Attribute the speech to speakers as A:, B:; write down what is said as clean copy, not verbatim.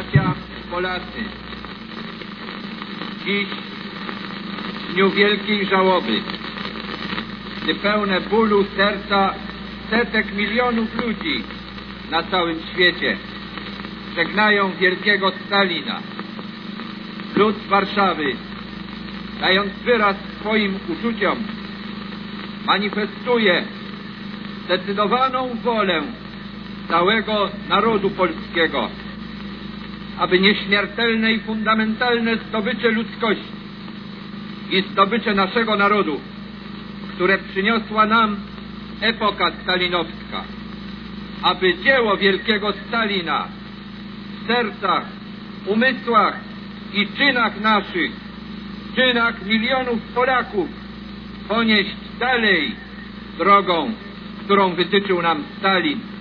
A: Bracia Polacy, dziś, w dniu wielkiej żałoby, gdy pełne bólu serca setek milionów ludzi na całym świecie żegnają wielkiego Stalina, lud Warszawy, dając wyraz swoim uczuciom, manifestuje zdecydowaną wolę całego narodu polskiego, aby nieśmiertelne i fundamentalne zdobycze ludzkości i zdobycze naszego narodu, które przyniosła nam epoka stalinowska, aby dzieło wielkiego Stalina w sercach, umysłach i czynach naszych, czynach milionów Polaków ponieść dalej drogą, którą wytyczył nam Stalin.